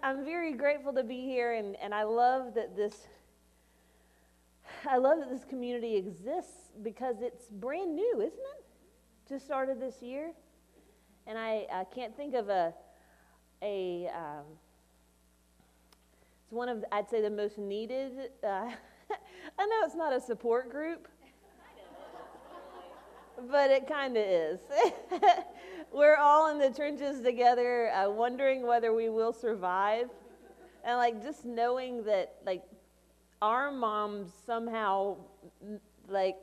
I'm very grateful to be here, and I love that this community exists because it's brand new, isn't it? Just started this year, and I can't think of it's one of, I'd say, the most needed. I know it's not a support group, but it kind of is. We're all in the trenches together, wondering whether we will survive, and just knowing that our moms somehow like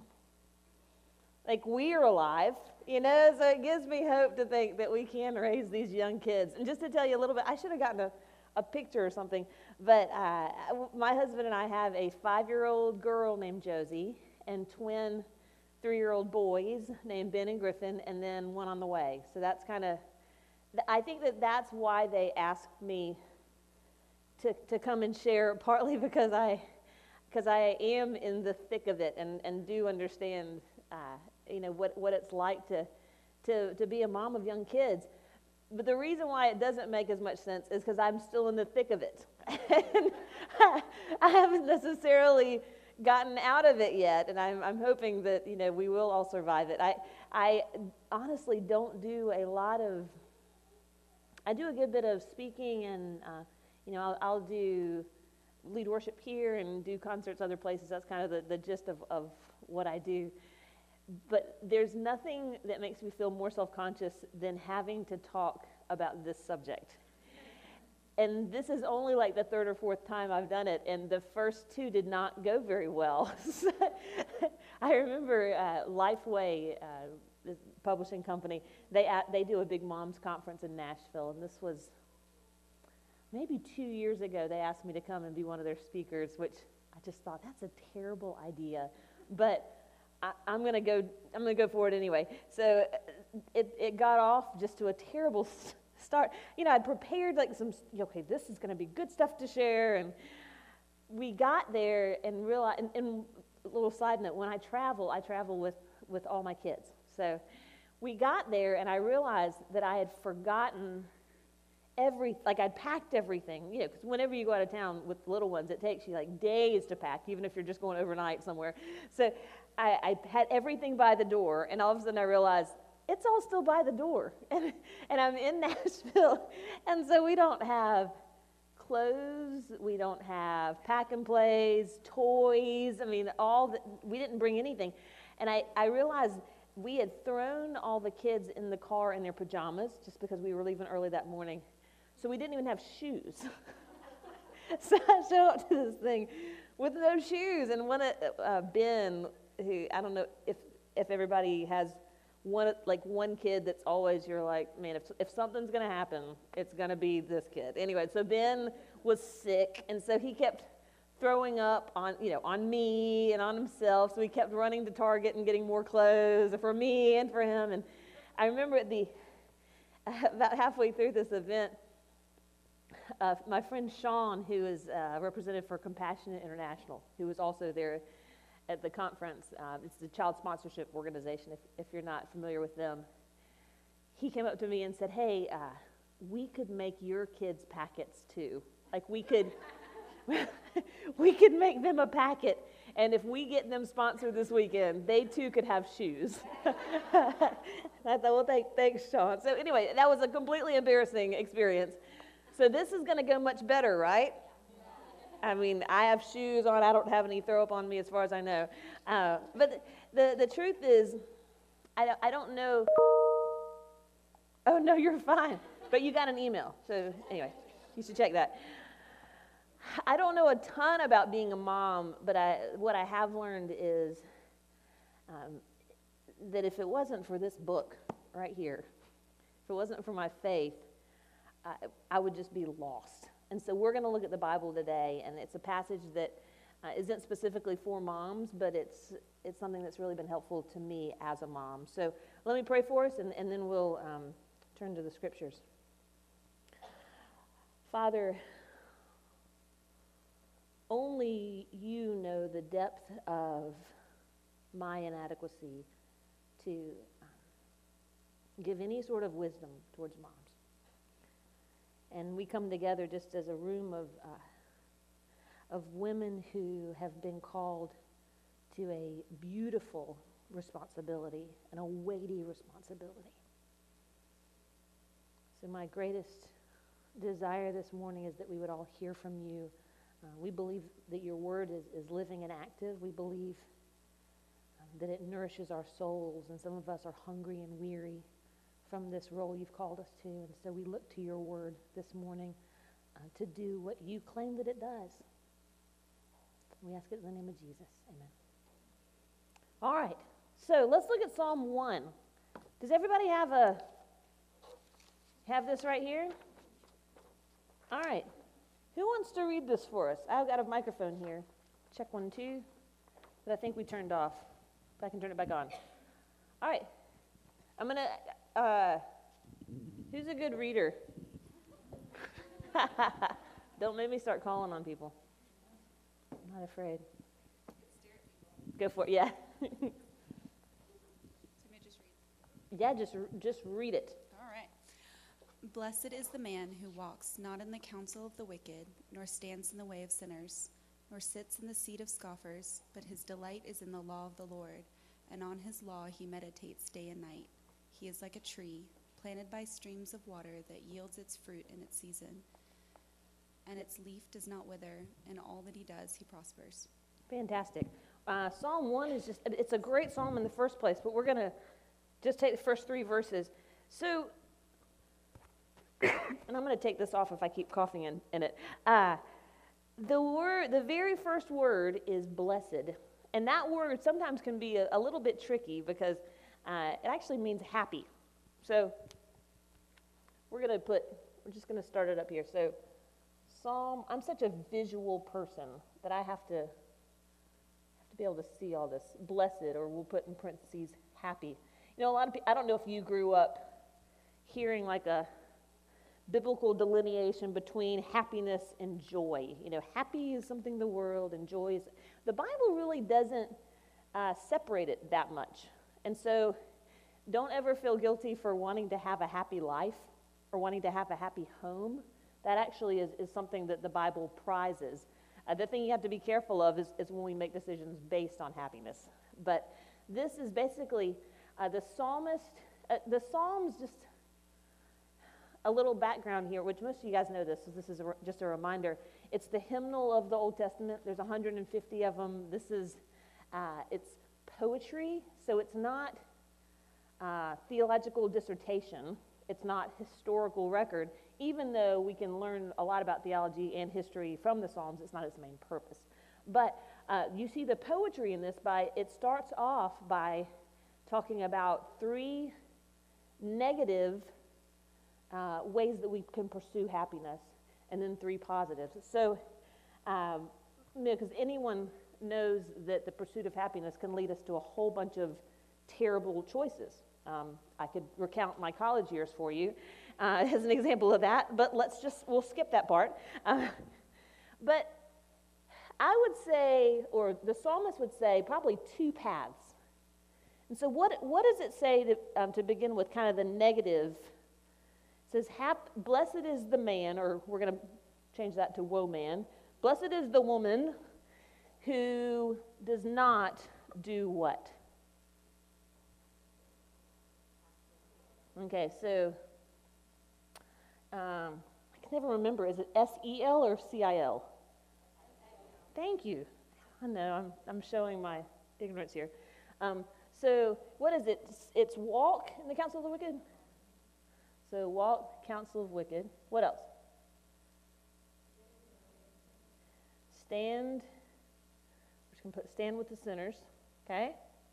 we're alive, so it gives me hope to think that we can raise these young kids. And just to tell you a little bit, I should have gotten a picture or something, but my husband and I have a 5-year-old girl named Josie and twin 3-year-old boys named Ben and Griffin, and then one on the way. So that's kind of, I think that's why they asked me to come and share, partly because I am in the thick of it and do understand what it's like to be a mom of young kids. But the reason why it doesn't make as much sense is because I'm still in the thick of it. And I haven't necessarily gotten out of it yet, and I'm hoping that we will all survive it. I honestly don't do a lot of. I do a good bit of speaking, and I'll do lead worship here and do concerts other places. That's kind of the gist of what I do. But there's nothing that makes me feel more self-conscious than having to talk about this subject. And this is only the third or fourth time I've done it, and the first 2 did not go very well. I remember Lifeway, this publishing company, they do a big moms conference in Nashville, and this was maybe 2 years ago. They asked me to come and be one of their speakers, which I just thought, that's a terrible idea, but I'm going to go for it anyway. So it got off just to a terrible start. I'd prepared okay, this is going to be good stuff to share, and we got there and realized, and a little side note, when I travel with all my kids. So we got there, and I realized that I had forgotten I'd packed everything, because whenever you go out of town with little ones, it takes you days to pack, even if you're just going overnight somewhere. So I had everything by the door, and all of a sudden I realized it's all still by the door, and I'm in Nashville, and so we don't have clothes, we don't have pack and plays, toys. We didn't bring anything, and I realized we had thrown all the kids in the car in their pajamas just because we were leaving early that morning. So we didn't even have shoes. So I show up to this thing with no shoes. And Ben, who, I don't know if everybody has one kid that's always, you're like, man, if something's going to happen, it's going to be this kid. Anyway, so Ben was sick, and so he kept throwing up on me and on himself. So he kept running to Target and getting more clothes for me and for him. And I remember about halfway through this event, my friend Sean, who is representative for Compassionate International, who was also there at the conference, it's the child sponsorship organization, if you're not familiar with them, he came up to me and said, hey, we could make your kids packets too. We could make them a packet, and if we get them sponsored this weekend, they too could have shoes. I thought, well, thanks, Sean. So anyway, that was a completely embarrassing experience. So this is going to go much better, right? I have shoes on. I don't have any throw up on me as far as I know. But the truth is, I don't know. Oh, no, you're fine. But you got an email. So anyway, you should check that. I don't know a ton about being a mom, but what I have learned is that if it wasn't for this book right here, if it wasn't for my faith, I would just be lost. And so we're going to look at the Bible today, and it's a passage that isn't specifically for moms, but it's something that's really been helpful to me as a mom. So let me pray for us, and then we'll turn to the scriptures. Father, only you know the depth of my inadequacy to give any sort of wisdom towards moms. And we come together just as a room of women who have been called to a beautiful responsibility and a weighty responsibility. So my greatest desire this morning is that we would all hear from you. We believe that your word is living and active. We believe that it nourishes our souls, and some of us are hungry and weary from this role you've called us to. And so we look to your word this morning to do what you claim that it does. We ask it in the name of Jesus. Amen. All right, so let's look at Psalm 1. Does everybody have this right here? All right. Who wants to read this for us? I've got a microphone here. Check 1, 2. That I think we turned off. But I can turn it back on. All right. I'm going to, who's a good reader? Don't make me start calling on people. I'm not afraid. Go for it, yeah. So may I just read? Yeah, just read it. All right. Blessed is the man who walks not in the counsel of the wicked, nor stands in the way of sinners, nor sits in the seat of scoffers, but his delight is in the law of the Lord, and on his law he meditates day and night. He is like a tree planted by streams of water that yields its fruit in its season, and its leaf does not wither, and all that he does he prospers. Fantastic. Psalm 1 is it's a great psalm in the first place, but we're going to just take the first 3 verses. So, and I'm going to take this off if I keep coughing in it. The very first word is blessed. And that word sometimes can be a little bit tricky because it actually means happy. So, we're just going to start it up here. So, I'm such a visual person that I have to be able to see all this. Blessed, or we'll put in parentheses, happy. You know, a lot of people, I don't know if you grew up hearing like a biblical delineation between happiness and joy. You know, happy is something the world, and joy is... The Bible really doesn't separate it that much. And so don't ever feel guilty for wanting to have a happy life or wanting to have a happy home. That actually is something that the Bible prizes. The thing you have to be careful of is when we make decisions based on happiness. But this is basically the Psalms, just a little background here, which most of you guys know this, so this is just a reminder. It's the hymnal of the Old Testament. There's 150 of them. This is, it's poetry, so it's not theological dissertation. It's not historical record. Even though we can learn a lot about theology and history from the Psalms, it's not its main purpose. But you see the poetry in this it starts off by talking about 3 negative ways that we can pursue happiness, and then 3 positives. So, because anyone knows that the pursuit of happiness can lead us to a whole bunch of terrible choices. I could recount my college years for you as an example of that, but we'll skip that part. But I would say, or the psalmist would say, probably 2 paths. And so what does it say to begin with, kind of the negative? It says, blessed is the man, or we're going to change that to woe man. Blessed is the woman who does not do what? Okay, so I can never remember. Is it S-E-L or C-I-L? Thank you. I know, I'm showing my ignorance here. So what is it? It's walk in the counsel of the wicked? So walk, counsel of wicked. What else? Stand. We're just going to put stand with the sinners. Okay?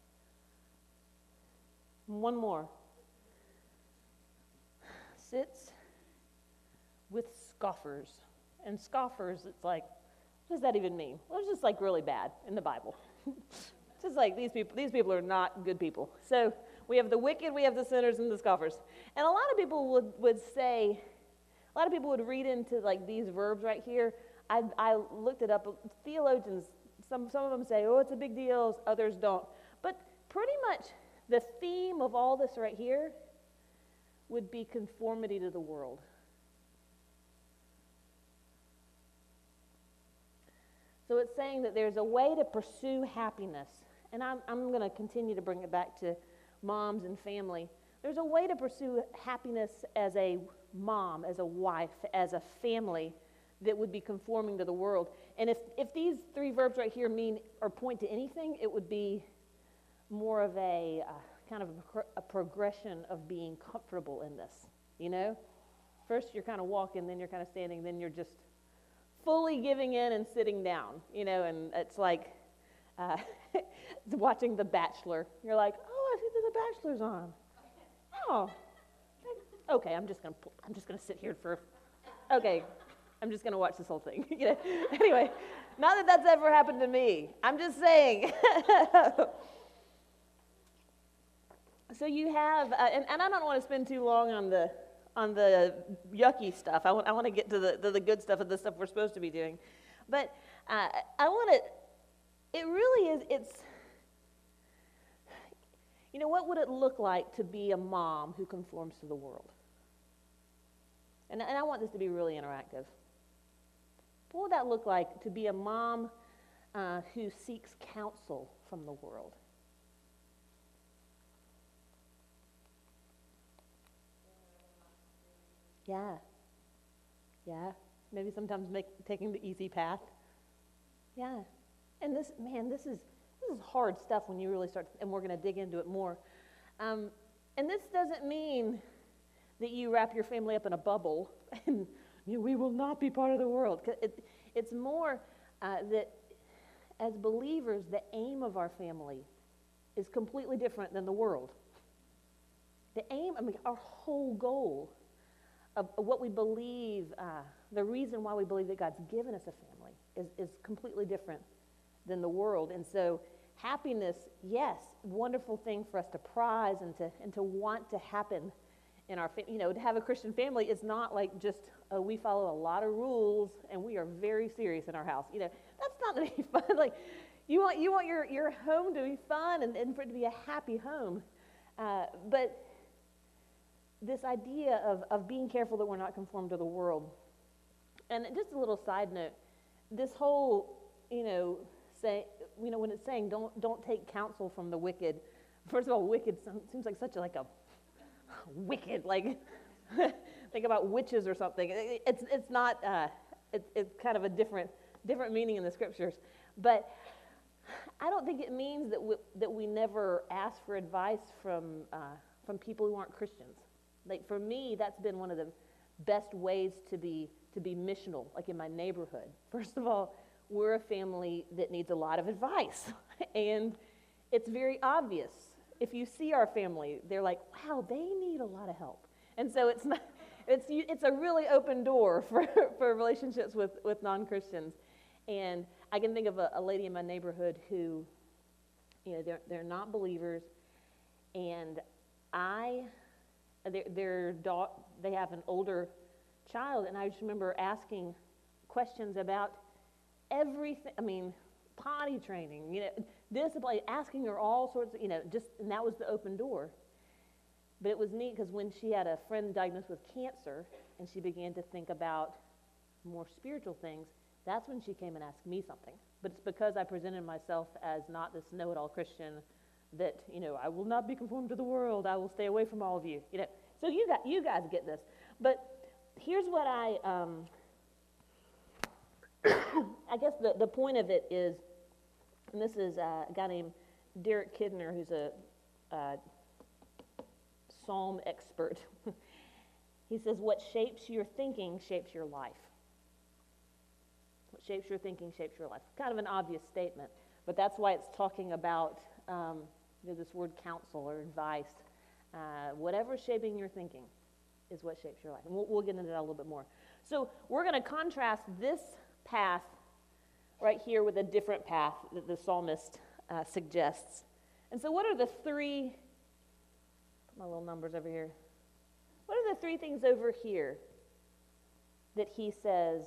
One more. Sits with scoffers. And scoffers, it's like, what does that even mean? Well, it's just like really bad in the Bible. It's just like these people are not good people. So we have the wicked, we have the sinners, and the scoffers. And a lot of people would say, a lot of people would read into like these verbs right here. I looked it up. Theologians, some of them say, oh, it's a big deal. Others don't. But pretty much the theme of all this right here would be conformity to the world. So it's saying that there's a way to pursue happiness. And I'm going to continue to bring it back to moms and family. There's a way to pursue happiness as a mom, as a wife, as a family that would be conforming to the world. And if these three verbs right here mean or point to anything, it would be more of a kind of a progression of being comfortable in this, you know? First you're kind of walking, then you're kind of standing, then you're just fully giving in and sitting down, you know, and it's like watching The Bachelor. You're like, oh, I see that The Bachelor's on. Oh, okay, I'm just gonna sit here okay, I'm just gonna watch this whole thing. You know? Anyway, not that that's ever happened to me. I'm just saying. So you have, and I don't want to spend too long on the yucky stuff. I want to get to the good stuff and the stuff we're supposed to be doing, but I want to. It really is. It's. You know, what would it look like to be a mom who conforms to the world? And I want this to be really interactive. What would that look like to be a mom who seeks counsel from the world? Yeah. Maybe sometimes taking the easy path. Yeah. And this is hard stuff when you really start, and we're going to dig into it more. And this doesn't mean that you wrap your family up in a bubble and we will not be part of the world. It's more that as believers, the aim of our family is completely different than the world. The aim, our whole goal of what we believe, the reason why we believe that God's given us a family is completely different than the world. And so happiness, yes, wonderful thing for us to prize and to want to happen in our family. You know, to have a Christian family is not like just, we follow a lot of rules and we are very serious in our house. You know, that's not going to be fun. Like, you want your home to be fun and for it to be a happy home. But this idea of being careful that we're not conformed to the world. And just a little side note, this whole, when it's saying don't take counsel from the wicked. First of all, wicked seems like such a wicked, like think about witches or something. It's not. It's kind of a different meaning in the scriptures. But I don't think it means that we never ask for advice from people who aren't Christians. Like, for me, that's been one of the best ways to be missional, like in my neighborhood. First of all, we're a family that needs a lot of advice, and it's very obvious. If you see our family, they're like, wow, they need a lot of help. And so it's a really open door for relationships with non-Christians. And I can think of a lady in my neighborhood who, they're not believers, and they have an older child, and I just remember asking questions about everything. Potty training, discipline, asking her all sorts of, and that was the open door. But it was neat because when she had a friend diagnosed with cancer and she began to think about more spiritual things, that's when she came and asked me something. But it's because I presented myself as not this know-it-all Christian that, I will not be conformed to the world. I will stay away from all of you. So you guys get this. But here's what I guess the point of it is, and this is a guy named Derek Kidner, who's a psalm expert. He says, what shapes your thinking shapes your life. What shapes your thinking shapes your life. Kind of an obvious statement, but that's why it's talking about this word counsel or advice. Whatever's shaping your thinking is what shapes your life. And we'll get into that a little bit more. So we're going to contrast this path right here with a different path that the psalmist suggests. And so what are the three, put my little numbers over here. What are the three things over here that he says,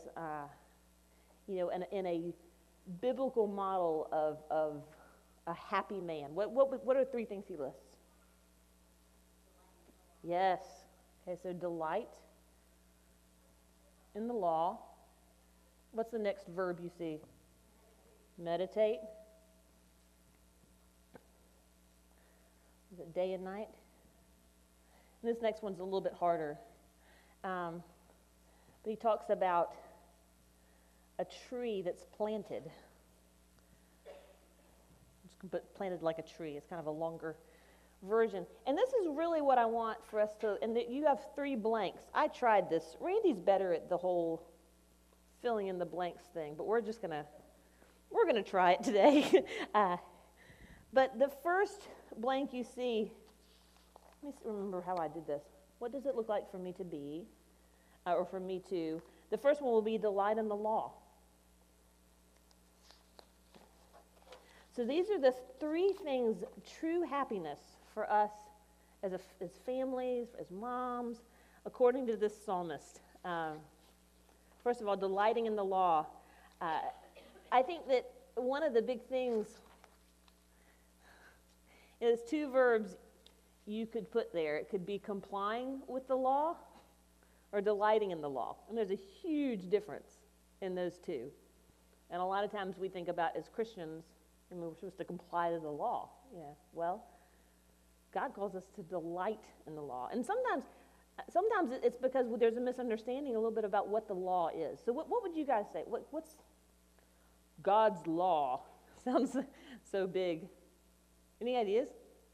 in a biblical model of a happy man? What are three things he lists? Yes. Okay, so delight in the law. What's the next verb you see? meditate. Is it day and night? And this next one's a little bit harder. But he talks about a tree that's planted. But planted like a tree. It's kind of a longer version. And this is really what I want for us to, and you have 3 blanks. I tried this. Randy's better at the whole filling in the blanks thing, but we're gonna try it today. But the first blank you see, let me remember how I did this. What does it look like for me to be, or for me to, the first one will be delight in the law. So these are the 3 things, true happiness for us as families, as moms, according to this psalmist. First of all, delighting in the law. I think that one of the big things is 2 verbs you could put there. It could be complying with the law or delighting in the law. And there's a huge difference in those 2. And a lot of times we think about as Christians, and we're supposed to comply to the law. Yeah, well, God calls us to delight in the law. And sometimes it's because there's a misunderstanding a little bit about what the law is. So what would you guys say? What's God's law? Sounds so big. Any ideas?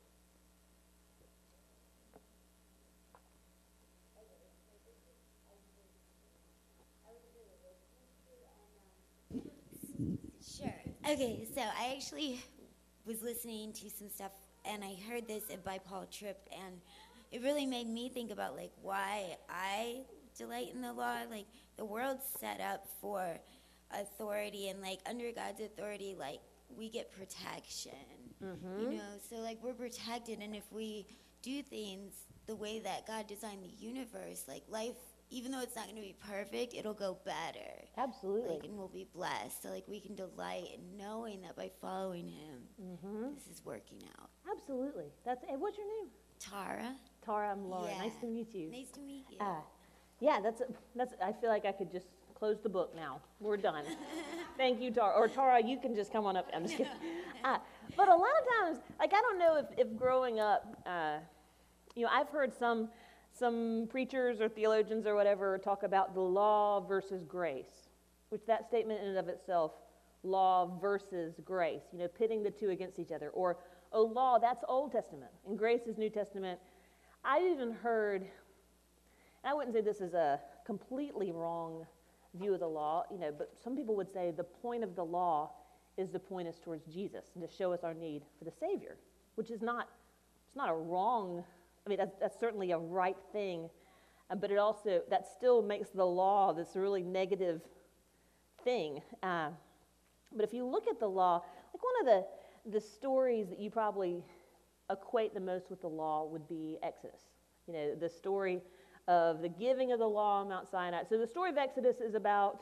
Sure. Okay, so I actually was listening to some stuff, and I heard this by Paul Tripp, and it really made me think about, like, why I delight in the law. Like, the world's set up for authority, and, like, under God's authority, like, we get protection, you know? So, like, we're protected, and if we do things the way that God designed the universe, like, life, even though it's not going to be perfect, it'll go better. Absolutely. Like, and we'll be blessed. So, like, we can delight in knowing that by following him, this is working out. Absolutely. And what's your name? Tara. Tara, I'm Laura. Yeah. Nice to meet you. Nice to meet you. Yeah, that's. I feel like I could just close the book now. We're done. Thank you, Tara. Or Tara, you can just come on up. I'm just kidding. But a lot of times, like, I don't know if growing up, I've heard some preachers or theologians or whatever talk about the law versus grace, which that statement in and of itself, law versus grace, pitting the 2 against each other. Or, oh, law, that's Old Testament, and grace is New Testament. I even heard, and I wouldn't say this is a completely wrong view of the law, but some people would say the point of the law is to point us towards Jesus and to show us our need for the Savior, which is not a wrong, that's certainly a right thing, but it also, that still makes the law this really negative thing. But if you look at the law, like one of the stories that you probably equate the most with the law would be Exodus. The story of the giving of the law on Mount Sinai. So the story of Exodus is about,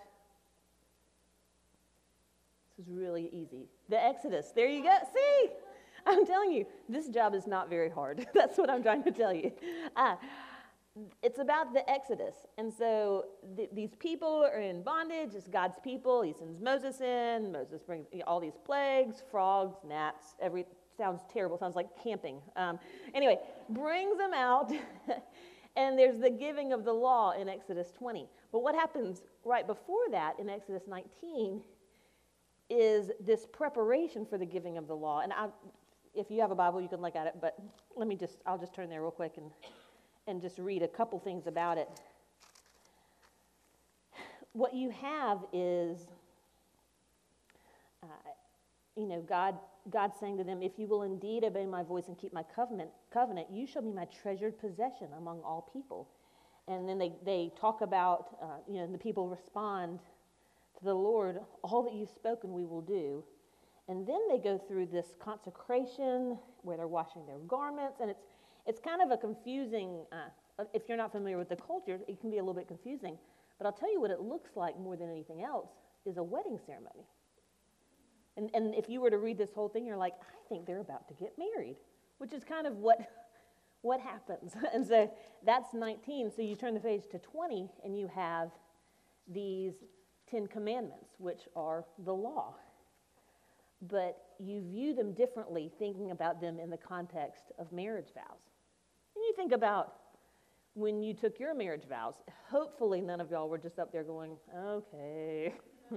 this is really easy, the Exodus. There you go. See? I'm telling you, this job is not very hard. That's what I'm trying to tell you. It's about the Exodus. And so these people are in bondage. It's God's people. He sends Moses in. Moses brings all these plagues, frogs, gnats, sounds terrible. Sounds like camping. Anyway, brings them out. And there's the giving of the law in Exodus 20. But what happens right before that in Exodus 19 is this preparation for the giving of the law. And if you have a Bible, you can look at it, but I'll just turn there real quick and just read a couple things about it. What you have is, God saying to them, if you will indeed obey my voice and keep my covenant, you shall be my treasured possession among all people. And then they talk about, the people respond to the Lord, all that you've spoken we will do. And then they go through this consecration where they're washing their garments, and it's kind of a confusing, if you're not familiar with the culture, it can be a little bit confusing. But I'll tell you what it looks like more than anything else is a wedding ceremony. And if you were to read this whole thing, you're like, I think they're about to get married, which is kind of what happens. And so that's 19. So you turn the page to 20, and you have these 10 commandments, which are the law. but you view them differently thinking about them in the context of marriage vows. And you think about when you took your marriage vows, hopefully none of y'all were just up there going, okay,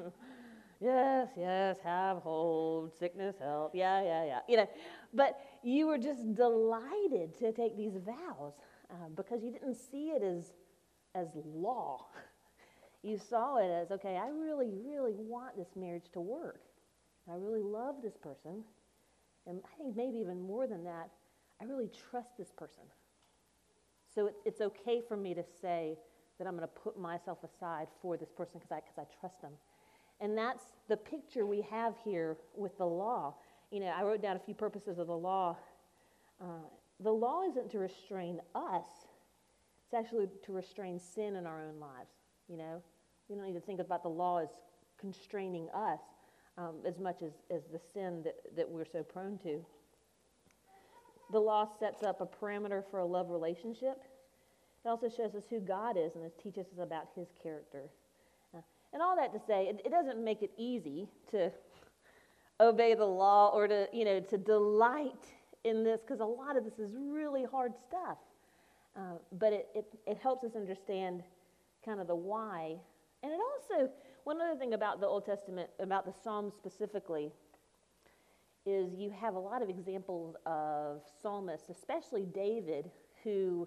yes, have, hold, sickness, health, yeah. But you were just delighted to take these vows because you didn't see it as law. You saw it as, okay, I really, really want this marriage to work. I really love this person. And I think maybe even more than that, I really trust this person. So it's okay for me to say that I'm going to put myself aside for this person because I trust them. And that's the picture we have here with the law. I wrote down a few purposes of the law. The law isn't to restrain us. It's actually to restrain sin in our own lives. We don't need to think about the law as constraining us as much as the sin that we're so prone to. The law sets up a parameter for a love relationship. It also shows us who God is and it teaches us about his character. And all that to say, it doesn't make it easy to obey the law or to delight in this, because a lot of this is really hard stuff. But it helps us understand kind of the why. And it also, one other thing about the Old Testament, about the Psalms specifically, is you have a lot of examples of psalmists, especially David, who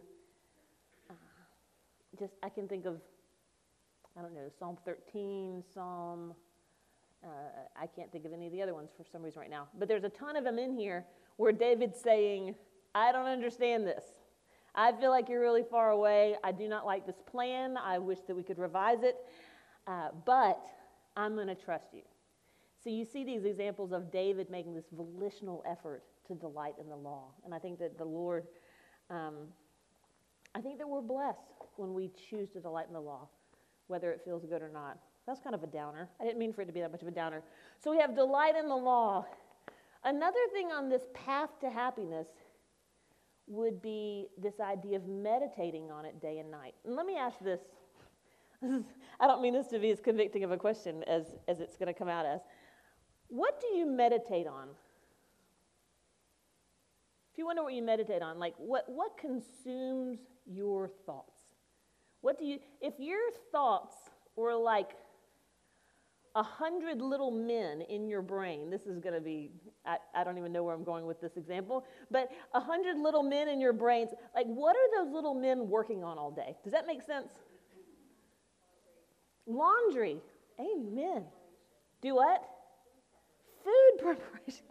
I can think of, Psalm 13, I can't think of any of the other ones for some reason right now. But there's a ton of them in here where David's saying, I don't understand this. I feel like you're really far away. I do not like this plan. I wish that we could revise it. But I'm going to trust you. So you see these examples of David making this volitional effort to delight in the law. And I think that the Lord, I think that we're blessed when we choose to delight in the law, whether it feels good or not. That's kind of a downer. I didn't mean for it to be that much of a downer. So we have delight in the law. Another thing on this path to happiness would be this idea of meditating on it day and night. And let me ask this. I don't mean this to be as convicting of a question as it's going to come out as. What do you meditate on? If you wonder what you meditate on, like what consumes your thoughts? If your thoughts were like 100 little men in your brain, this is going to be, I don't even know where I'm going with this example, but 100 little men in your brains, like what are those little men working on all day? Does that make sense? Laundry. Amen. Do what? Food preparation.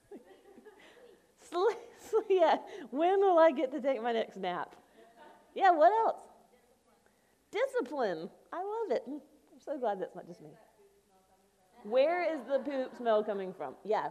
Yeah. When will I get to take my next nap? Yeah, what else? Discipline. I love it. I'm so glad that's not just me. Where is the poop smell coming from? Yeah.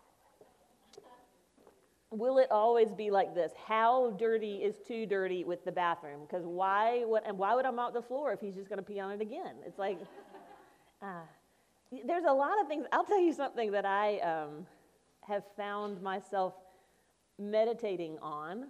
Will it always be like this? How dirty is too dirty with the bathroom? Because why would I mop the floor if he's just going to pee on it again? It's like, there's a lot of things. I'll tell you something that I have found myself meditating on.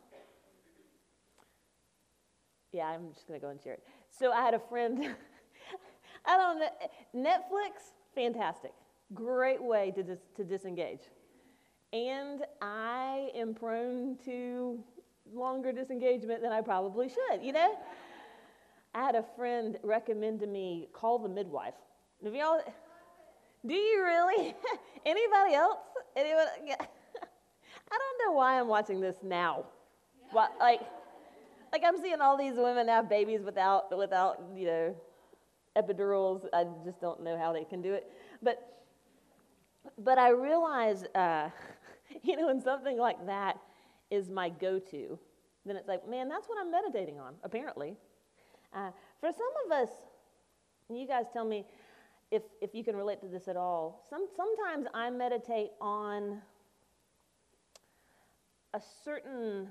Yeah, I'm just going to go and share it. So I had a friend, I don't know, Netflix, fantastic. Great way to disengage. And I am prone to longer disengagement than I probably should, I had a friend recommend to me, call the midwife. Have y'all, do you really? Anybody else? Anyone? Yeah. I don't know why I'm watching this now. What, like I'm seeing all these women have babies without epidurals. I just don't know how they can do it. But I realize, when something like that is my go-to, then it's like, man, that's what I'm meditating on, apparently. For some of us, you guys tell me if you can relate to this at all, sometimes I meditate on a certain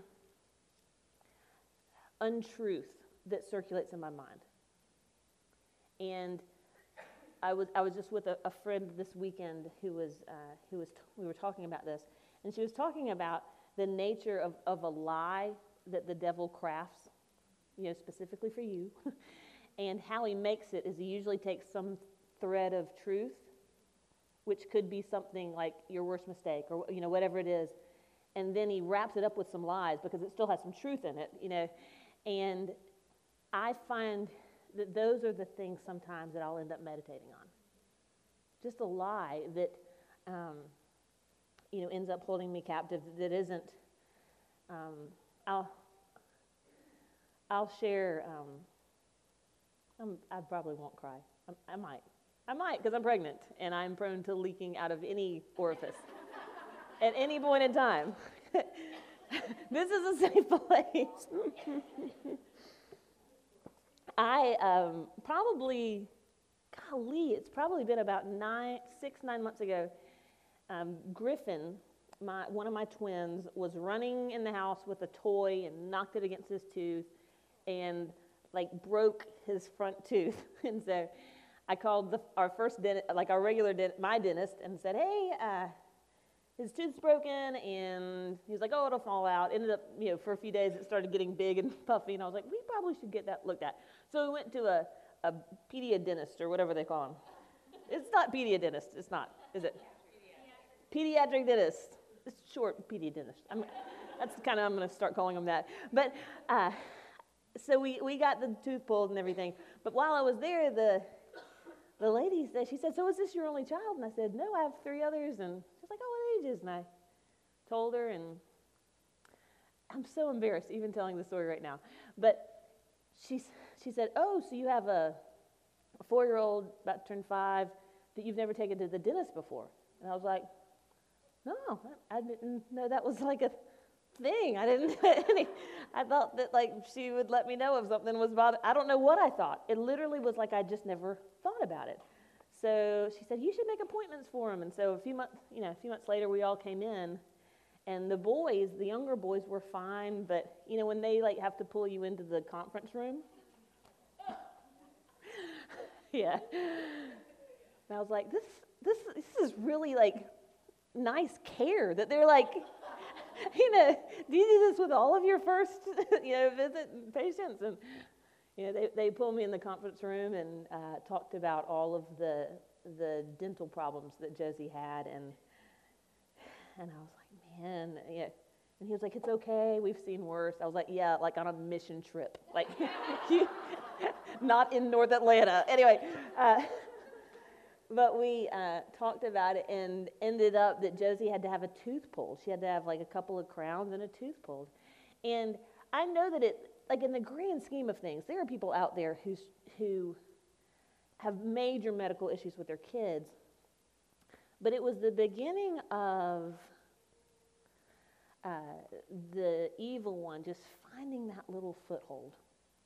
untruth that circulates in my mind. And I was just with a friend this weekend who we were talking about this, and she was talking about the nature of a lie that the devil crafts, specifically for you, and how he makes it is he usually takes some thread of truth which could be something like your worst mistake or, whatever it is. And then he wraps it up with some lies because it still has some truth in it. And I find that those are the things sometimes that I'll end up meditating on. Just a lie that, ends up holding me captive, that isn't, I'll share, I probably won't cry. I might, because I'm pregnant, and I'm prone to leaking out of any orifice at any point in time. This is a safe place. It's probably been about 9 months ago. Griffin, one of my twins, was running in the house with a toy and knocked it against his tooth and broke his front tooth. And so I called our first dentist, my dentist, and said, hey, his tooth's broken, and he was like, oh, it'll fall out. Ended up, for a few days it started getting big and puffy, and I was like, we probably should get that looked at. So we went to a pediatrician or whatever they call him. It's not pediatrician, it's not, is it? Pediatric dentist. It's short, pediatrician. I'm going to start calling him that. But so we got the tooth pulled and everything. But while I was there, the lady said, so is this your only child? And I said, no, I have 3 others. And she's like, oh, what ages? And I told her, and I'm so embarrassed even telling the story right now. But she said, oh, so you have a 4-year-old about to turn 5 that you've never taken to the dentist before. And I was like, no, I didn't know that was like a thing. I thought that she would let me know if something was bothering. I don't know what I thought. It literally was like I just never thought about it. So she said, you should make appointments for him. And so a few months later, we all came in, and the younger boys were fine, but when they have to pull you into the conference room, yeah. And I was like, this is really nice care that they're do you do this with all of your first, visit patients? And, they pulled me in the conference room and talked about all of the dental problems that Josie had. And I was like, man, yeah. And he was like, it's okay, we've seen worse. I was like, yeah, on a mission trip. Not in North Atlanta. Anyway, but we talked about it and ended up that Josie had to have a tooth pulled. She had to have a couple of crowns and a tooth pulled. And I know that it, in the grand scheme of things, there are people out there who have major medical issues with their kids. But it was the beginning of the evil one just finding that little foothold.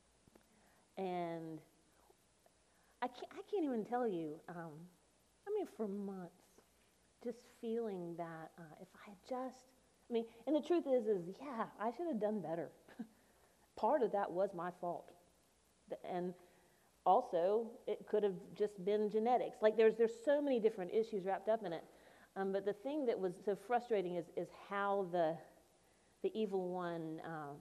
And I can't even tell you, for months, just feeling that if I had just, and the truth is yeah, I should have done better. Part of that was my fault. And also, it could have just been genetics. There's so many different issues wrapped up in it. But the thing that was so frustrating is how the evil one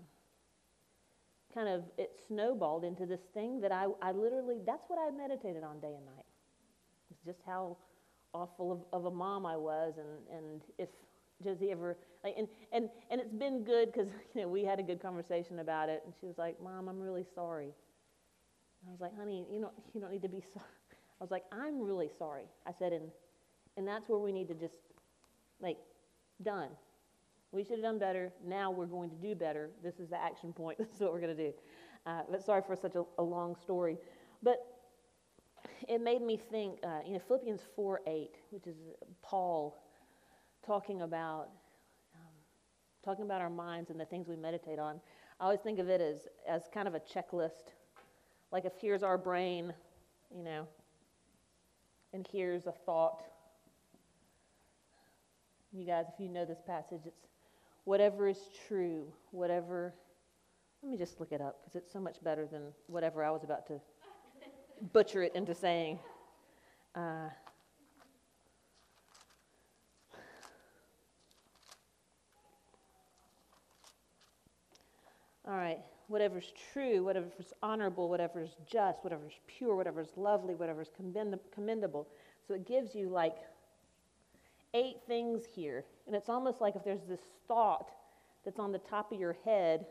it snowballed into this thing that I literally, that's what I meditated on day and night. It's just how awful of a mom I was, and if Josie ever, and it's been good because we had a good conversation about it, and she was like, Mom, I'm really sorry. And I was like, honey, you don't need to be sorry. I was like, I'm really sorry. I said, and that's where we need to just done. We should have done better. Now we're going to do better. This is the action point. This is what we're going to do. But sorry for such a long story. But it made me think, Philippians 4:8, which is Paul talking about our minds and the things we meditate on. I always think of it as kind of a checklist. If here's our brain, and here's a thought. You guys, if you know this passage, it's whatever is true, whatever, let me just look it up because it's so much better than whatever I was about to butcher it into saying. All right, whatever's true, whatever's honorable, whatever's just, whatever's pure, whatever's lovely, whatever's commendable. So it gives you 8 things here, and it's almost like if there's this thought that's on the top of your head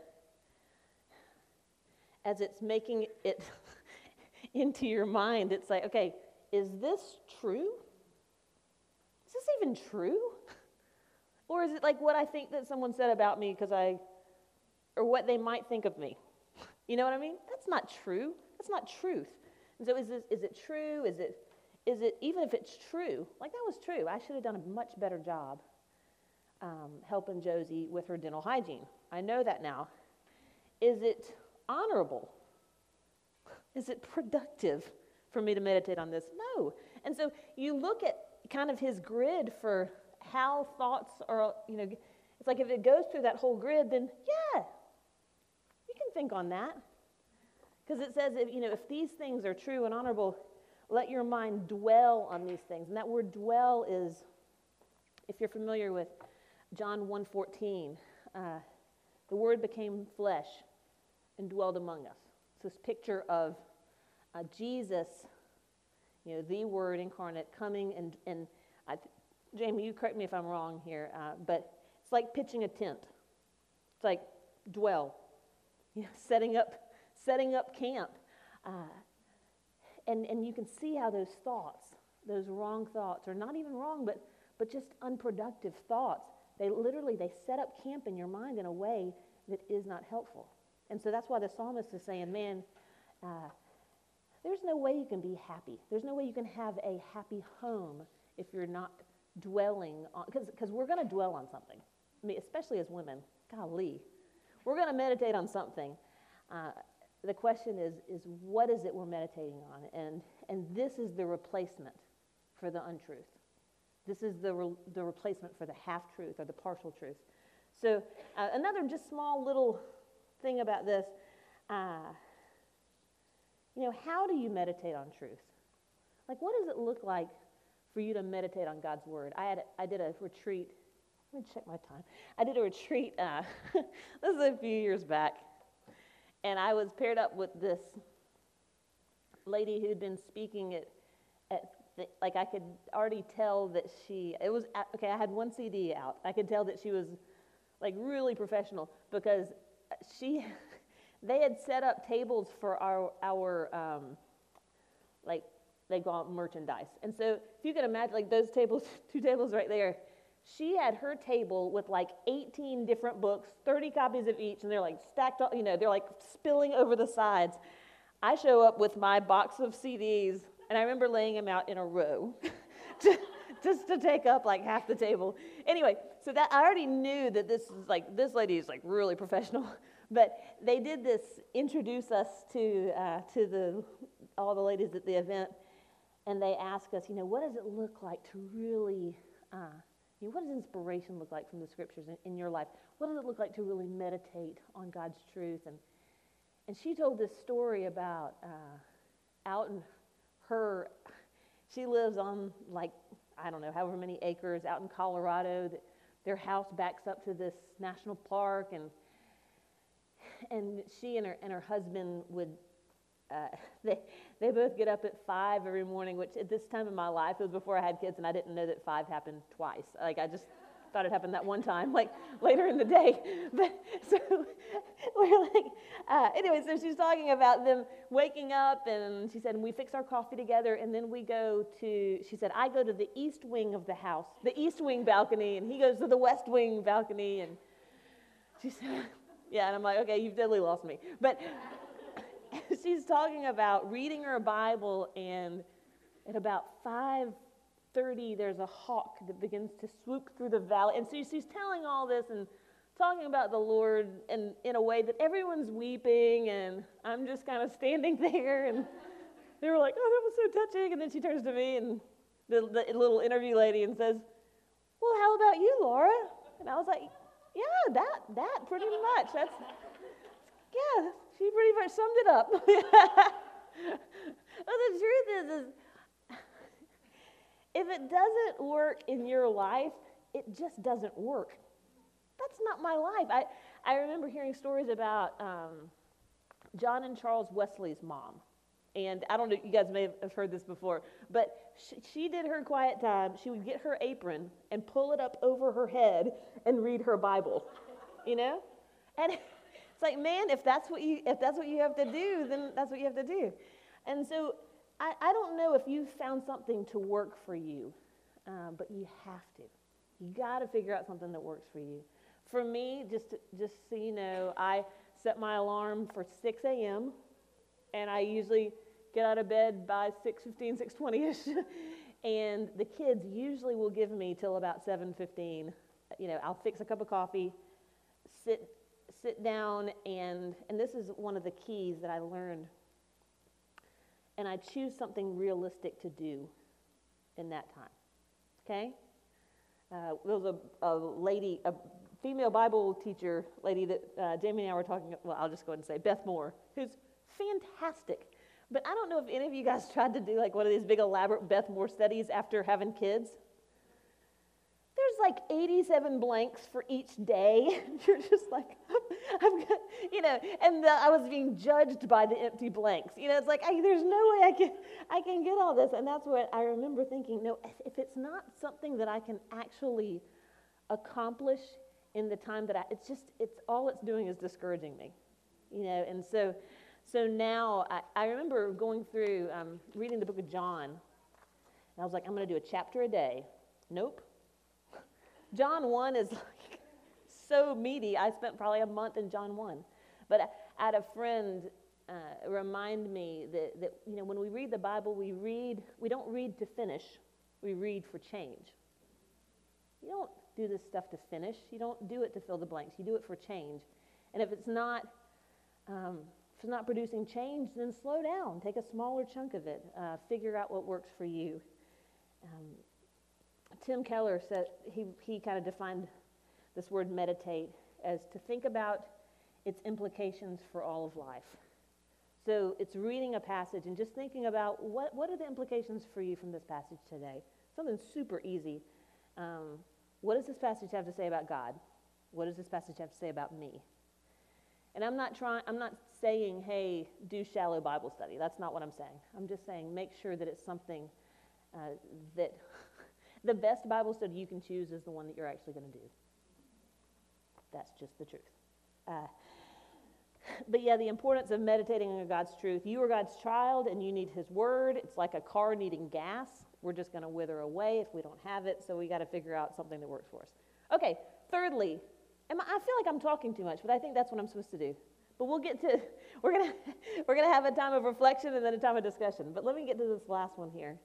as it's making it into your mind. It's like, okay, is this true? Is this even true? Or is it like what I think that someone said about me or what they might think of me? You know what I mean? That's not true. That's not truth. And so is it true? Is it, even if it's true, like that was true, I should have done a much better job helping Josie with her dental hygiene. I know that now. Is it honorable? Is it productive for me to meditate on this? No. And so you look at kind of his grid for how thoughts are, it's like if it goes through that whole grid, then yeah, you can think on that. Because it says, if these things are true and honorable, let your mind dwell on these things. And that word dwell is, if you're familiar with John 1:14, the word became flesh and dwelled among us. It's this picture of Jesus, the Word incarnate, coming and Jamie, you correct me if I'm wrong here, but it's like pitching a tent. It's like dwell, setting up camp. And you can see how those thoughts, those wrong thoughts, or not even wrong, but just unproductive thoughts, they set up camp in your mind in a way that is not helpful. And so that's why the psalmist is saying, man, there's no way you can be happy. There's no way you can have a happy home if you're not dwelling on, because we're going to dwell on something. I mean, especially as women, golly, we're going to meditate on something. The question is what is it we're meditating on? And this is the replacement for the untruth. This is the replacement for the half-truth or the partial truth. So another just small little thing about this, how do you meditate on truth? Like, what does it look like for you to meditate on God's Word? I did a retreat. Let me check my time. I did a retreat, this is a few years back, and I was paired up with this lady who'd been speaking I could already tell that I had one CD out. I could tell that she was, like, really professional because they had set up tables for our they call it merchandise. And so if you can imagine, like those tables, 2 tables right there, she had her table with like 18 different books, 30 copies of each, and they're like stacked up, they're like spilling over the sides. I show up with my box of CDs, and I remember laying them out in a row just to take up like half the table. Anyway, so that I already knew that this lady is like really professional. But they did this, introduce us to all the ladies at the event, and they asked us, what does it look like to really, what does inspiration look like from the Scriptures in your life? What does it look like to really meditate on God's truth? And she told this story about she lives on however many acres out in Colorado. That their house backs up to this national park, and she and her husband would, they both get up at 5 every morning, which at this time in my life, it was before I had kids, and I didn't know that 5 happened twice. Like, I just thought it happened that one time, like later in the day. But so we're like, anyway, so she's talking about them waking up, and she said, we fix our coffee together, and then she said, I go to the east wing of the house, the east wing balcony, and he goes to the west wing balcony, and she said, yeah, and I'm like, okay, you've definitely lost me. But she's talking about reading her Bible, and at about 5:30, there's a hawk that begins to swoop through the valley. And so she's telling all this and talking about the Lord in a way that everyone's weeping, and I'm just kind of standing there, and they were like, oh, that was so touching. And then she turns to me and the little interview lady and says, well, how about you, Laura? And I was like, yeah, that pretty much. Yeah, she pretty much summed it up. But the truth is if it doesn't work in your life, it just doesn't work. That's not my life. I remember hearing stories about John and Charles Wesley's mom. And I don't know, you guys may have heard this before, but she did her quiet time. She would get her apron and pull it up over her head and read her Bible, you know? And it's like, man, if that's what you have to do, then that's what you have to do. And so I don't know if you found something to work for you, but you have to. You got to figure out something that works for you. For me, just so you know, I set my alarm for 6 a.m., and I usually get out of bed by 6:15, 6:20-ish, and the kids usually will give me till about 7:15. You know, I'll fix a cup of coffee, sit down, and this is one of the keys that I learned, and I choose something realistic to do in that time, okay? There was a lady, a female Bible teacher lady that Jamie and I were talking, well, I'll just go ahead and say, Beth Moore, who's fantastic. But I don't know if any of you guys tried to do like one of these big elaborate Beth Moore studies after having kids. There's like 87 blanks for each day. You're just like, I've got, you know, and I was being judged by the empty blanks. You know, it's like, there's no way I can get all this. And that's what I remember thinking, no, if it's not something that I can actually accomplish in the time that it's all it's doing is discouraging me. You know, and so now I remember going through, reading the book of John, and I was like, I'm going to do a chapter a day. Nope. John 1 is like so meaty. I spent probably a month in John 1. But I had a friend remind me that you know, when we read the Bible, we don't read to finish. We read for change. You don't do this stuff to finish. You don't do it to fill the blanks. You do it for change. And if it's not producing change, then slow down. Take a smaller chunk of it. Figure out what works for you. Tim Keller said, he kind of defined this word meditate as to think about its implications for all of life. So it's reading a passage and just thinking about what are the implications for you from this passage today. Something super easy. What does this passage have to say about God? What does this passage have to say about me? And I'm not saying, hey, do shallow Bible study. That's not what I'm saying. I'm just saying make sure that it's something that the best Bible study you can choose is the one that you're actually going to do. That's just the truth. But yeah, the importance of meditating on God's truth. You are God's child and you need His word. It's like a car needing gas. We're just going to wither away if we don't have it, so we got to figure out something that works for us. Okay, thirdly, I feel like I'm talking too much, but I think that's what I'm supposed to do. But we're gonna have a time of reflection and then a time of discussion. But let me get to this last one here.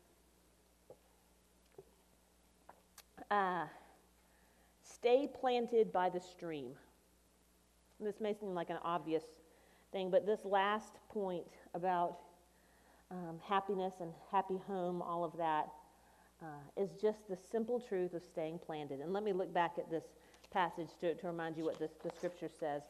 Stay planted by the stream. And this may seem like an obvious thing, but this last point about happiness and happy home, all of that, is just the simple truth of staying planted. And let me look back at this passage to remind you what the scripture says.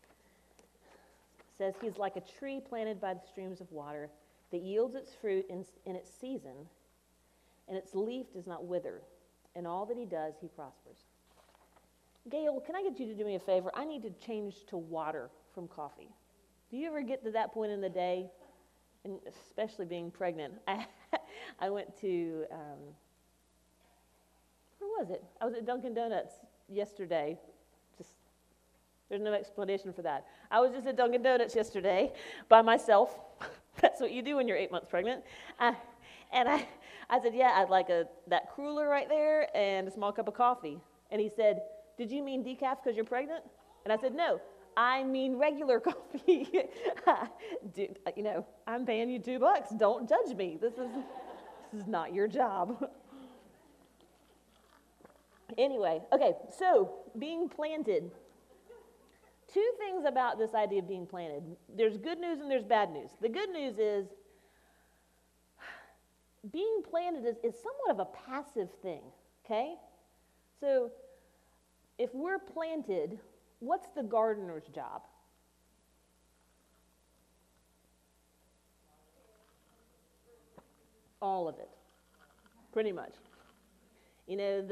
It says, He's like a tree planted by the streams of water that yields its fruit in its season, and its leaf does not wither. In all that he does, he prospers. Gail, can I get you to do me a favor? I need to change to water from coffee. Do you ever get to that point in the day? And especially being pregnant. I went to, where was it? I was at Dunkin' Donuts yesterday. There's no explanation for that. I was just at Dunkin' Donuts yesterday by myself. That's what you do when you're 8 months pregnant. And I said, yeah, I'd like that cruller right there and a small cup of coffee. And he said, did you mean decaf because you're pregnant? And I said, no, I mean regular coffee. Dude, you know, I'm paying you $2. Don't judge me. This is not your job. Anyway, okay, so being planted. Two things about this idea of being planted. There's good news and there's bad news. The good news is being planted is somewhat of a passive thing, okay? So if we're planted, what's the gardener's job? All of it, pretty much. You know,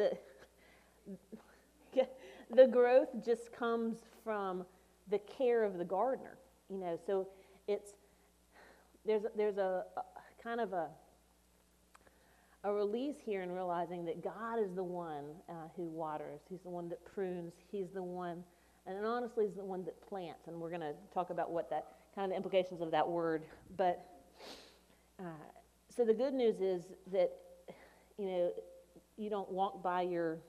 the growth just comes from the care of the gardener. You know, so there's a kind of a release here in realizing that God is the one who waters. He's the one that prunes. He's the one, and honestly, He's the one that plants. And we're going to talk about what that kind of the implications of that word. But so the good news is that you don't walk by your.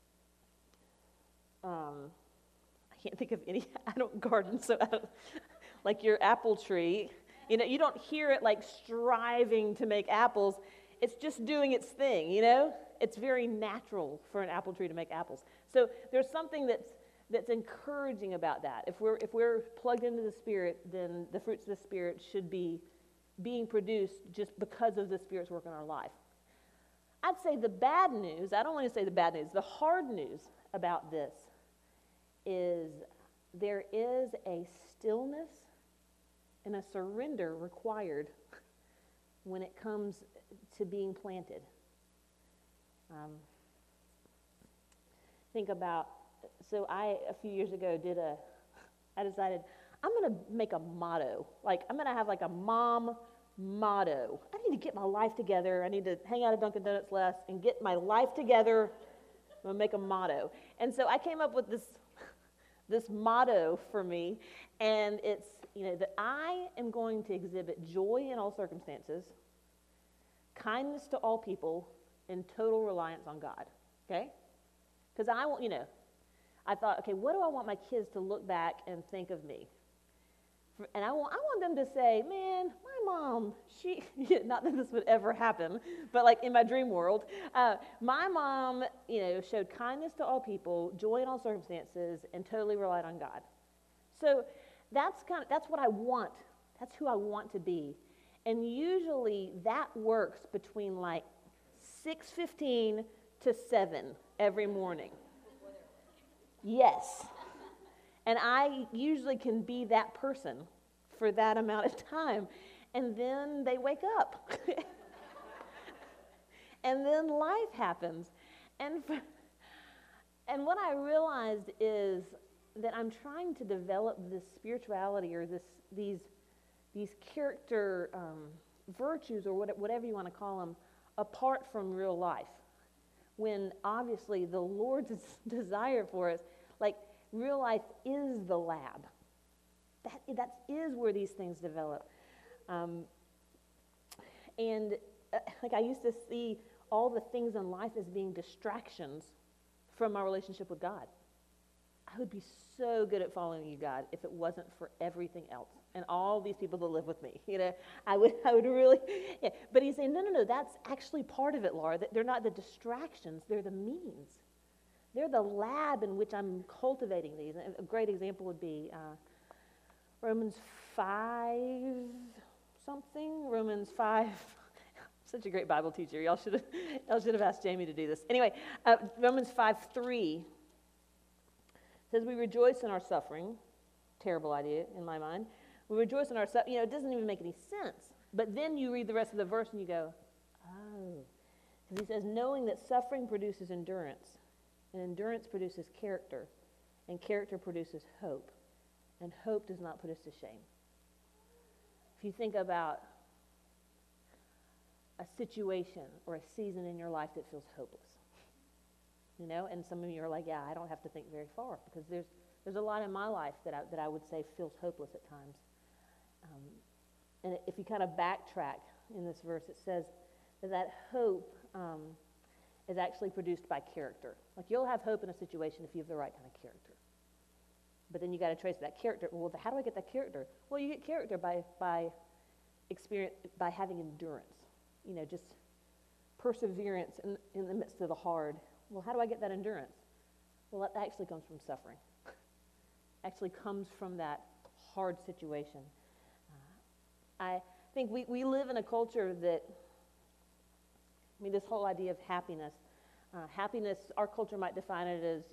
I can't think of any. I don't garden, so I don't, like your apple tree. You don't hear it like striving to make apples. It's just doing its thing, It's very natural for an apple tree to make apples. So there's something that's encouraging about that. If we're plugged into the Spirit, then the fruits of the Spirit should be being produced just because of the Spirit's work in our life. I'd say the bad news, I don't want to say the bad news, the hard news about this is there is a stillness and a surrender required when it comes to being planted. Think about, a few years ago I decided I'm going to make a motto. Like, I'm going to have like a mom motto. I need to get my life together. I need to hang out at Dunkin' Donuts less and get my life together. I'm going to make a motto. And so I came up with this motto for me, and it's, that I am going to exhibit joy in all circumstances, kindness to all people, and total reliance on God, okay? Because I thought, okay, what do I want my kids to look back and think of me? And I want them to say, man, my mom, not that this would ever happen, but like in my dream world, my mom, showed kindness to all people, joy in all circumstances, and totally relied on God. So that's what I want. That's who I want to be. And usually that works between like 6:15 to 7 every morning. Yes. And I usually can be that person for that amount of time. And then they wake up. And then life happens. And what I realized is that I'm trying to develop this spirituality or these character virtues or whatever you want to call them apart from real life. When obviously the Lord's desire for us, like real life is the lab. That is where these things develop. Like I used to see all the things in life as being distractions from my relationship with God. I would be so good at following you, God, if it wasn't for everything else and all these people that live with me. I would really. Yeah. But he's saying, no, that's actually part of it, Laura. That they're not the distractions; they're the means. They're the lab in which I'm cultivating these. A great example would be Romans 5 something. Romans 5. Such a great Bible teacher. Y'all should have asked Jamie to do this. Anyway, Romans 5:3 says we rejoice in our suffering. Terrible idea in my mind. We rejoice in our suffering. It doesn't even make any sense. But then you read the rest of the verse and you go, oh. Because he says, knowing that suffering produces endurance, and endurance produces character, and character produces hope, and hope does not put us to shame. If you think about a situation or a season in your life that feels hopeless, and some of you are like, yeah, I don't have to think very far, because there's a lot in my life that I would say feels hopeless at times. And if you kind of backtrack in this verse, it says that hope is actually produced by character. Like you'll have hope in a situation if you have the right kind of character. But then you got to trace that character. Well, how do I get that character? Well, you get character by experience, by having endurance. Just perseverance in the midst of the hard. Well, how do I get that endurance? Well, that actually comes from suffering. Actually comes from that hard situation. I think we live in a culture that, this whole idea of happiness. Happiness, our culture might define it as,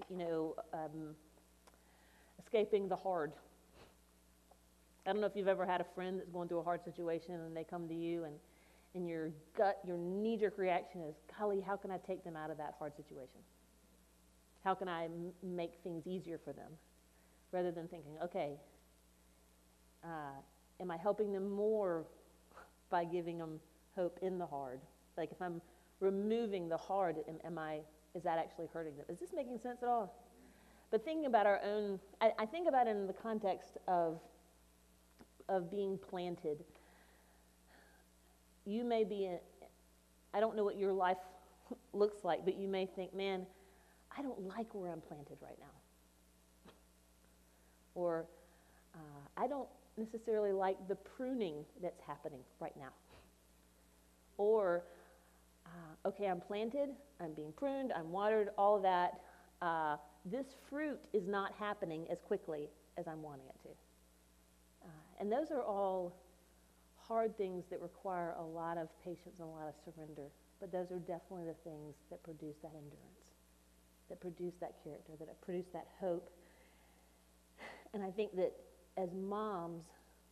escaping the hard. I don't know if you've ever had a friend that's going through a hard situation and they come to you and your gut, your knee-jerk reaction is, golly, how can I take them out of that hard situation? How can I make things easier for them? Rather than thinking, okay, am I helping them more by giving them hope in the hard. Like if I'm removing the hard, is that actually hurting them? Is this making sense at all? But thinking about our own, I think about it in the context of being planted. You may be, I don't know what your life looks like, but you may think, man, I don't like where I'm planted right now. Or I don't necessarily like the pruning that's happening right now. Or, okay, I'm planted, I'm being pruned, I'm watered, all of that. This fruit is not happening as quickly as I'm wanting it to. And those are all hard things that require a lot of patience and a lot of surrender. But those are definitely the things that produce that endurance, that produce that character, that produce that hope. And I think that as moms,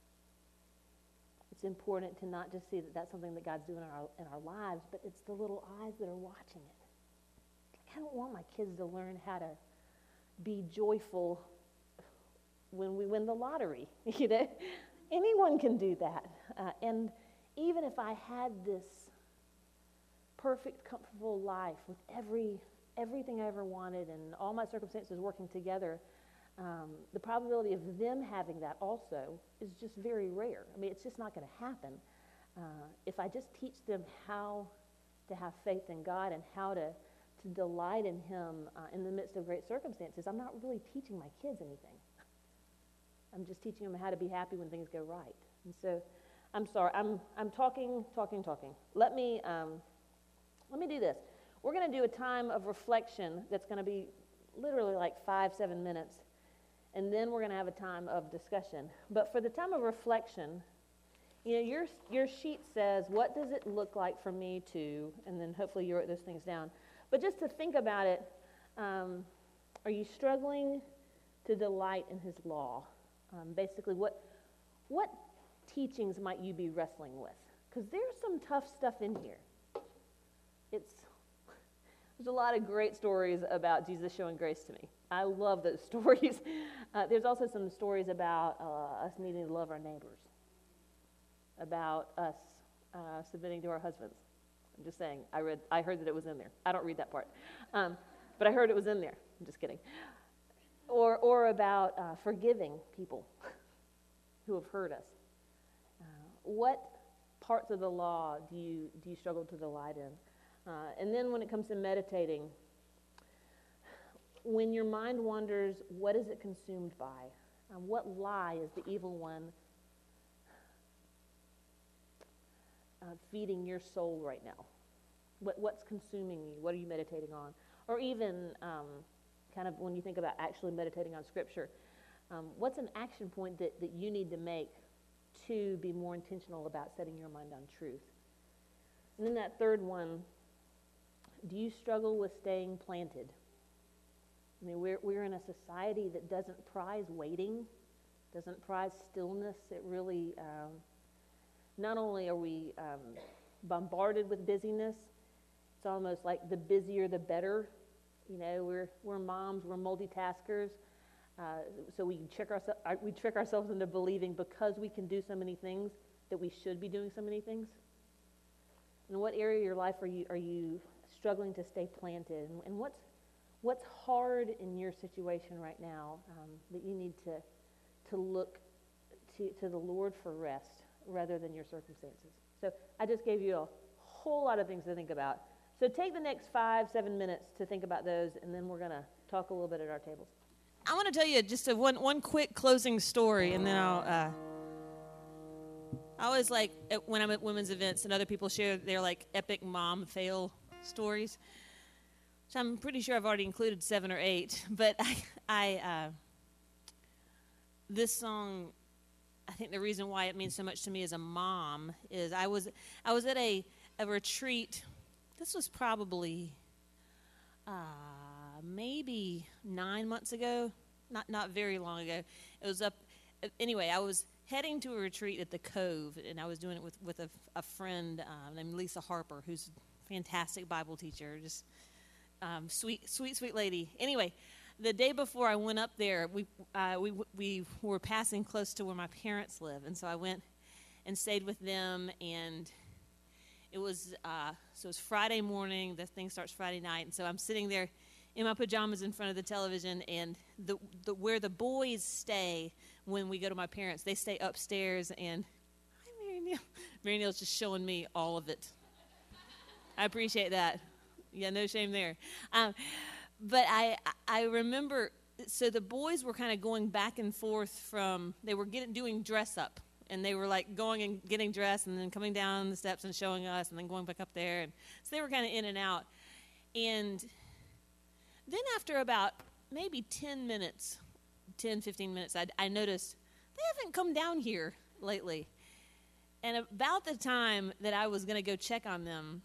it's important to not just see that that's something that God's doing in our lives, but it's the little eyes that are watching it. Like, I don't want my kids to learn how to be joyful when we win the lottery. You know, anyone can do that. And even if I had this perfect, comfortable life with everything I ever wanted and all my circumstances working together, the probability of them having that also is just very rare. I mean, it's just not going to happen. If I just teach them how to have faith in God and how to delight in Him in the midst of great circumstances, I'm not really teaching my kids anything. I'm just teaching them how to be happy when things go right. And so, I'm sorry, I'm talking. Let me do this. We're going to do a time of reflection that's going to be literally like 5-7 minutes. And then we're going to have a time of discussion. But for the time of reflection, you know, your sheet says, what does it look like for me to, and then hopefully you wrote those things down. But just to think about it, are you struggling to delight in His law? Basically, what teachings might you be wrestling with? Because there's some tough stuff in here. There's a lot of great stories about Jesus showing grace to me. I love those stories. There's also some stories about us needing to love our neighbors, about us submitting to our husbands. I'm just saying, I heard that it was in there. I don't read that part. But I heard it was in there. I'm just kidding. Or about forgiving people who have hurt us. What parts of the law do you struggle to delight in? And then when it comes to meditating, when your mind wanders, what is it consumed by? What lie is the evil one feeding your soul right now? What's consuming you? What are you meditating on? Or even kind of when you think about actually meditating on Scripture, what's an action point that you need to make to be more intentional about setting your mind on truth? And then that third one, do you struggle with staying planted? I mean, we're in a society that doesn't prize waiting, doesn't prize stillness. It really, not only are we bombarded with busyness, it's almost like the busier the better. You know, we're moms, we're multitaskers, so we trick ourselves into believing because we can do so many things that we should be doing so many things. In what area of your life are you struggling to stay planted, and what's hard in your situation right now that you need to look to the Lord for rest rather than your circumstances? So I just gave you a whole lot of things to think about. So take the next 5-7 minutes to think about those, and then we're going to talk a little bit at our tables. I want to tell you just one quick closing story, and then I always like when I'm at women's events and other people share their like epic mom fail stories. So I'm pretty sure I've already included 7 or 8, but this song, I think the reason why it means so much to me as a mom is I was at a retreat. This was probably maybe 9 months ago, not very long ago. It was up. Anyway, I was heading to a retreat at the Cove, and I was doing it with a friend named Lisa Harper, who's a fantastic Bible teacher, just sweet lady. Anyway, the day before I went up there, we were passing close to where my parents live, and so I went, and stayed with them. And it was so it was Friday morning. The thing starts Friday night, and so I'm sitting there in my pajamas in front of the television, and the where the boys stay when we go to my parents, they stay upstairs. And hi, Mary Neal. Mary Neal's just showing me all of it. I appreciate that. Yeah, no shame there. But I remember, so the boys were kind of going back and forth from, they were doing dress up. And they were like going and getting dressed and then coming down the steps and showing us and then going back up there. And so they were kind of in and out. And then after about maybe 10, 15 minutes, I noticed they haven't come down here lately. And about the time that I was going to go check on them,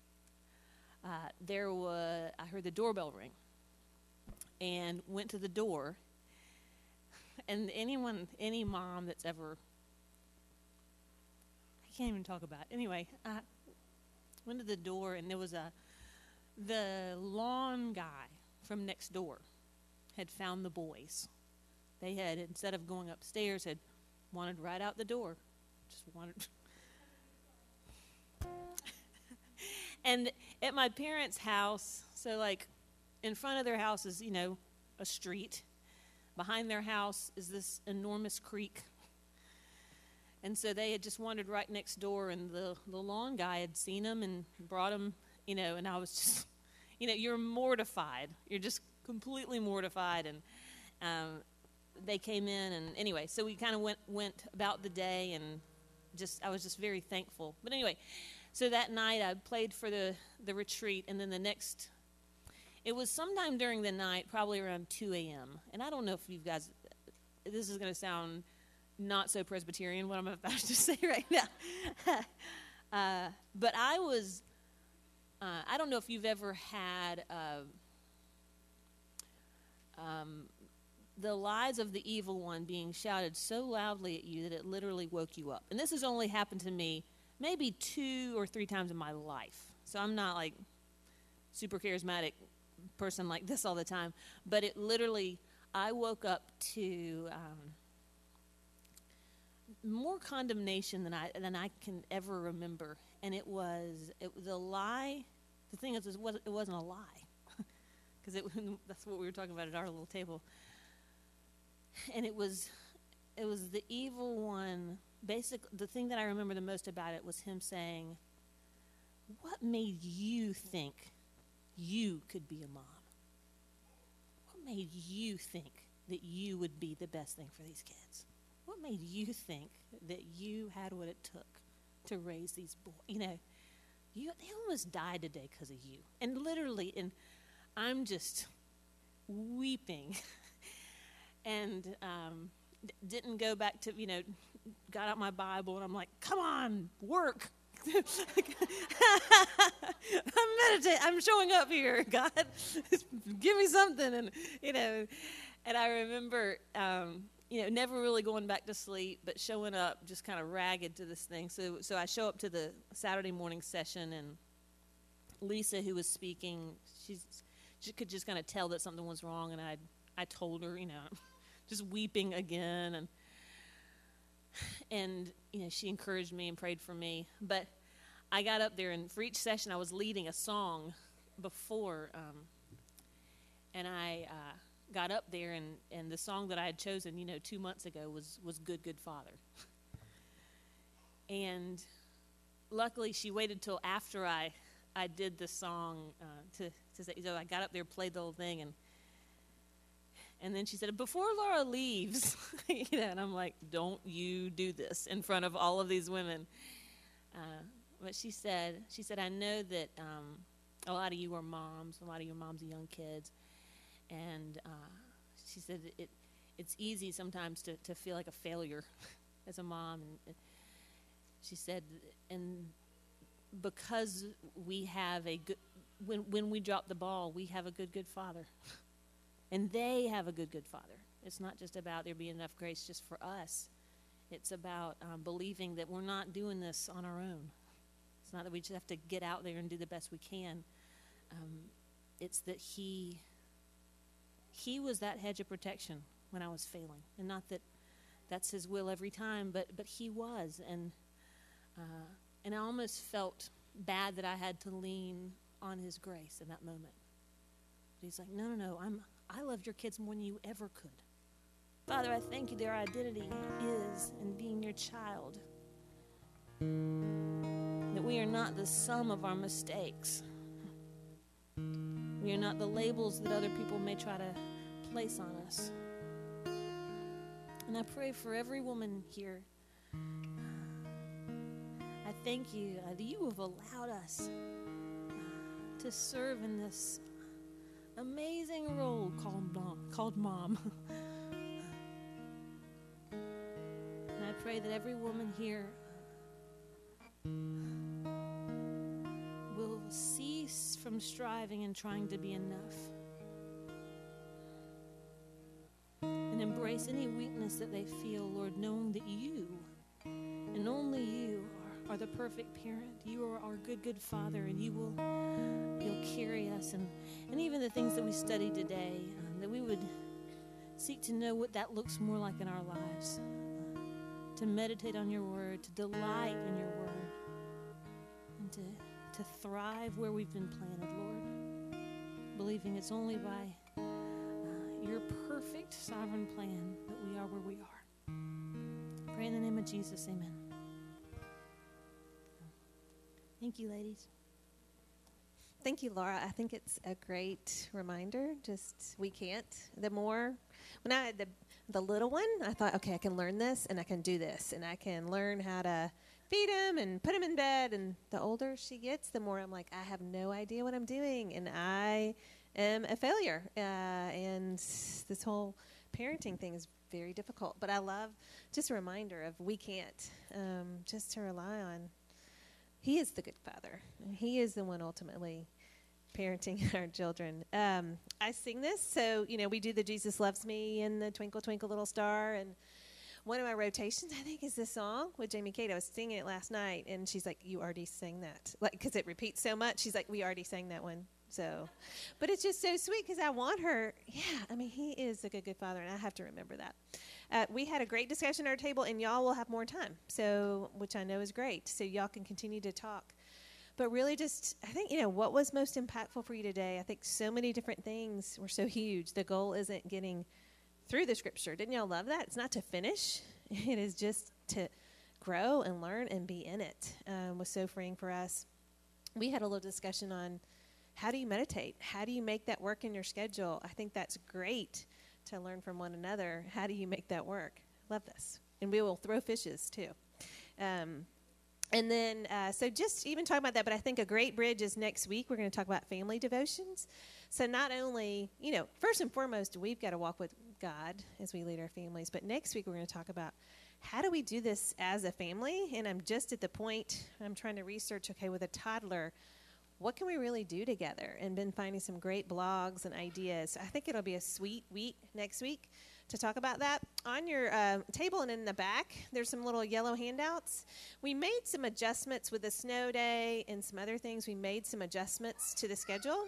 I heard the doorbell ring and went to the door. And any mom that's ever, I can't even talk about it. Anyway, I went to the door, and there was the lawn guy from next door had found the boys. They had, instead of going upstairs, had wandered right out the door. Just wandered. And at my parents' house, so like in front of their house is, a street. Behind their house is this enormous creek. And so they had just wandered right next door, and the lawn guy had seen them and brought them, and I was just, you're mortified. You're just completely mortified. And they came in, and anyway, so we kind of went about the day, and I was just very thankful. But anyway, so that night I played for the retreat, and then it was sometime during the night, probably around 2 a.m. And I don't know if you guys, this is going to sound not so Presbyterian, what I'm about to say right now. But I was, I don't know if you've ever had the lies of the evil one being shouted so loudly at you that it literally woke you up. And this has only happened to me maybe 2 or 3 times in my life. So I'm not like super charismatic person like this all the time. But it literally, I woke up to more condemnation than I can ever remember. And it was a lie. The thing is, it wasn't a lie. Because that's what we were talking about at our little table. And it was the evil one. Basically, the thing that I remember the most about it was him saying, "What made you think you could be a mom? What made you think that you would be the best thing for these kids? What made you think that you had what it took to raise these boys? They almost died today because of you." And literally, and I'm just weeping. And didn't go back to, got out my Bible, and I'm like, come on, work. I'm showing up here, God. Give me something. And, and I remember, never really going back to sleep, but showing up just kind of ragged to this thing. So I show up to the Saturday morning session, and Lisa, who was speaking, she could just kind of tell that something was wrong, and I told her, just weeping again, and she encouraged me and prayed for me. But I got up there, and for each session I was leading a song before, and I got up there, and the song that I had chosen 2 months ago was Good, Good Father. And luckily she waited till after I did the song to say, so I got up there, played the whole thing, and then she said, "Before Laura leaves," and I'm like, "Don't you do this in front of all of these women." But she said, "I know that a lot of you are moms, a lot of your moms are young kids, and she said it's easy sometimes to feel like a failure as a mom." And she said, "And because we have a good, when we drop the ball, we have a good father." And they have a good father. It's not just about there being enough grace just for us. It's about believing that we're not doing this on our own. It's not that we just have to get out there and do the best we can. It's that he was that hedge of protection when I was failing. And not that that's his will every time, but he was. And And I almost felt bad that I had to lean on his grace in that moment. But he's like, no, I love your kids more than you ever could. Father, I thank you their identity is in being your child. That we are not the sum of our mistakes. We are not the labels that other people may try to place on us. And I pray for every woman here. I thank you that you have allowed us to serve in this amazing role called mom. And I pray that every woman here will cease from striving and trying to be enough. And embrace any weakness that they feel, Lord, knowing that you and only you are the perfect parent. You are our good Father, and you'll carry us. And even the things that we studied today, that we would seek to know what that looks more like in our lives. To meditate on your word, to delight in your word, and to thrive where we've been planted, Lord. Believing it's only by your perfect sovereign plan that we are where we are. Pray in the name of Jesus, amen. Thank you, ladies. Thank you, Laura. I think it's a great reminder. Just, we can't. When I had the little one, I thought, okay, I can learn this and I can do this and I can learn how to feed him and put him in bed. And the older she gets, the more I'm like, I have no idea what I'm doing and I am a failure. And this whole parenting thing is very difficult. But I love just a reminder of we can't, just to rely on. He is the good Father. He is the one ultimately parenting our children. I sing this, so, we do the Jesus Loves Me and the Twinkle, Twinkle, Little Star, and one of my rotations, I think, is this song with Jamie Kate. I was singing it last night, and she's like, you already sang that. Because it repeats so much, she's like, we already sang that one. So, but it's just so sweet because I want her. Yeah, he is a good Father, and I have to remember that. We had a great discussion at our table, and y'all will have more time, which I know is great. So y'all can continue to talk. But really just, I think, what was most impactful for you today? I think so many different things were so huge. The goal isn't getting through the scripture. Didn't y'all love that? It's not to finish. It is just to grow and learn and be in it. Was so freeing for us. We had a little discussion on how do you meditate? How do you make that work in your schedule? I think that's great to learn from one another. How do you make that work? Love this. And we will throw fishes too. And then, so just even talking about that, but I think a great bridge is next week. We're going to talk about family devotions. So not only, first and foremost, we've got to walk with God as we lead our families. But next week, we're going to talk about how do we do this as a family? And I'm just at the point, I'm trying to research, okay, with a toddler, what can we really do together? And been finding some great blogs and ideas. I think it'll be a sweet week next week to talk about that. On your table and in the back, there's some little yellow handouts. We made some adjustments with the snow day and some other things. We made some adjustments to the schedule.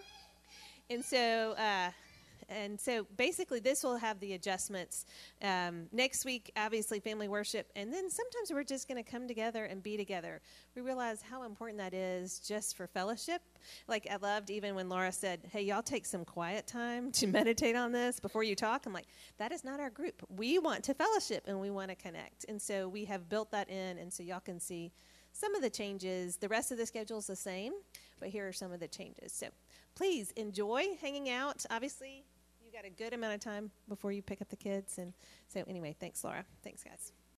And so basically this will have the adjustments. Next week, obviously, family worship. And then sometimes we're just going to come together and be together. We realize how important that is just for fellowship. Like I loved even when Laura said, hey, y'all take some quiet time to meditate on this before you talk. I'm like, that is not our group. We want to fellowship and we want to connect. And so we have built that in. And so y'all can see some of the changes. The rest of the schedule is the same, but here are some of the changes. So please enjoy hanging out. Obviously, you got a good amount of time before you pick up the kids. And so anyway, thanks, Laura. Thanks, guys.